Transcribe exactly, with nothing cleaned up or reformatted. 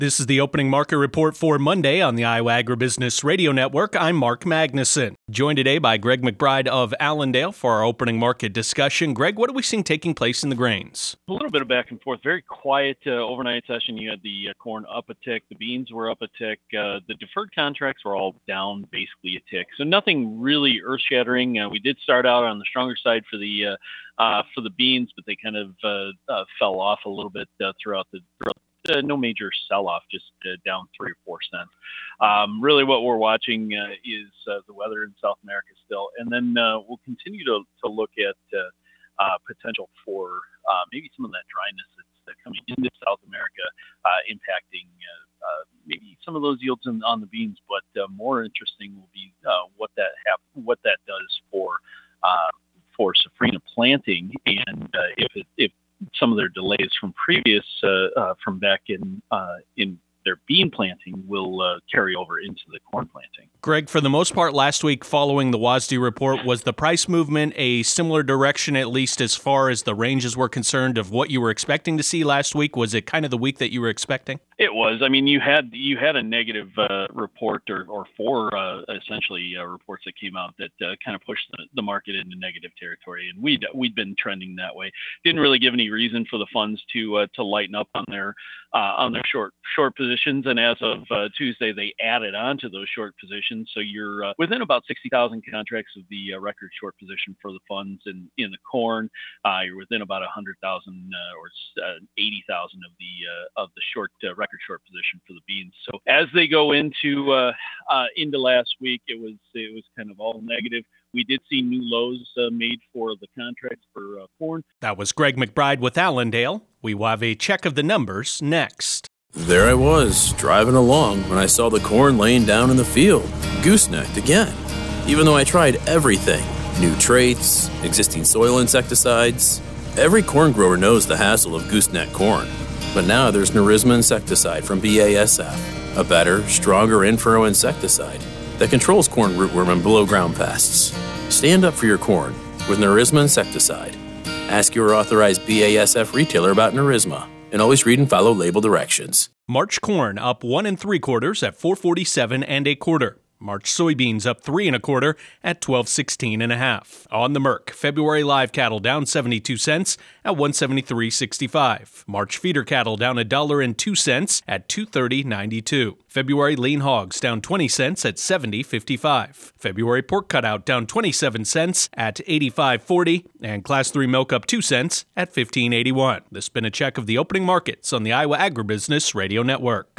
This is the opening market report for Monday on the Iowa Agribusiness Radio Network. I'm Mark Magnuson, joined today by Greg McBride of Allendale for our opening market discussion. Greg, what are we seeing taking place in the grains? A little bit of back and forth. Very quiet uh, overnight session. You had the uh, corn up a tick. The beans were up a tick. Uh, the deferred contracts were all down basically a tick. So nothing really earth-shattering. Uh, we did start out on the stronger side for the uh, uh, for the beans, but they kind of uh, uh, fell off a little bit uh, throughout the throughout Uh, no major sell-off, just uh, down three or four cents. Um, really, what we're watching uh, is uh, the weather in South America still, and then uh, we'll continue to to look at uh, uh, potential for uh, maybe some of that dryness that's uh, coming into South America, uh, impacting uh, uh, maybe some of those yields in, on the beans. But uh, more interesting will be uh, what that hap- what that does for uh, for safrinha planting, and uh, if it, if some of their delays from previous, uh, uh, from back in uh, in their bean planting will uh, carry over into the corn planting. Greg, for the most part last week following the W A S D report, was the price movement a similar direction, at least as far as the ranges were concerned, of what you were expecting to see last week? Was it kind of the week that you were expecting? It was. I mean, you had you had a negative uh, report or, or four uh, essentially uh, reports that came out that uh, kind of pushed the, the market into negative territory, and we'd we'd been trending that way. Didn't really give any reason for the funds to uh, to lighten up on their uh, on their short short positions, and as of uh, Tuesday, they added on to those short positions. So you're uh, within about sixty thousand contracts of the uh, record short position for the funds in in the corn. Uh, you're within about one hundred thousand uh, or uh, eighty thousand of the uh, of the short uh, record short position for the beans. So as they go into uh, uh, into last week, it was it was kind of all negative. We did see new lows uh, made for the contracts for uh, corn. That was Greg McBride with Allendale. We will have a check of the numbers next. There I was, driving along when I saw the corn laying down in the field, goosenecked again. Even though I tried everything, new traits, existing soil insecticides, every corn grower knows the hassle of gooseneck corn. But now there's Nerisma insecticide from B A S F, a better, stronger in-furrow insecticide that controls corn rootworm and below-ground pests. Stand up for your corn with Nerisma insecticide. Ask your authorized B A S F retailer about Nerisma, and always read and follow label directions. March corn up one and three quarters at four forty-seven and a quarter. March soybeans up three and a quarter at twelve sixteen and a half. On the Merc, February live cattle down seventy-two cents at one seventy-three sixty-five. March feeder cattle down a dollar and two cents at two thirty ninety-two. February lean hogs down twenty cents at seventy fifty-five. February pork cutout down twenty-seven cents at eighty-five forty, and class three milk up two cents at fifteen eighty-one. This has been a check of the opening markets on the Iowa Agribusiness Radio Network.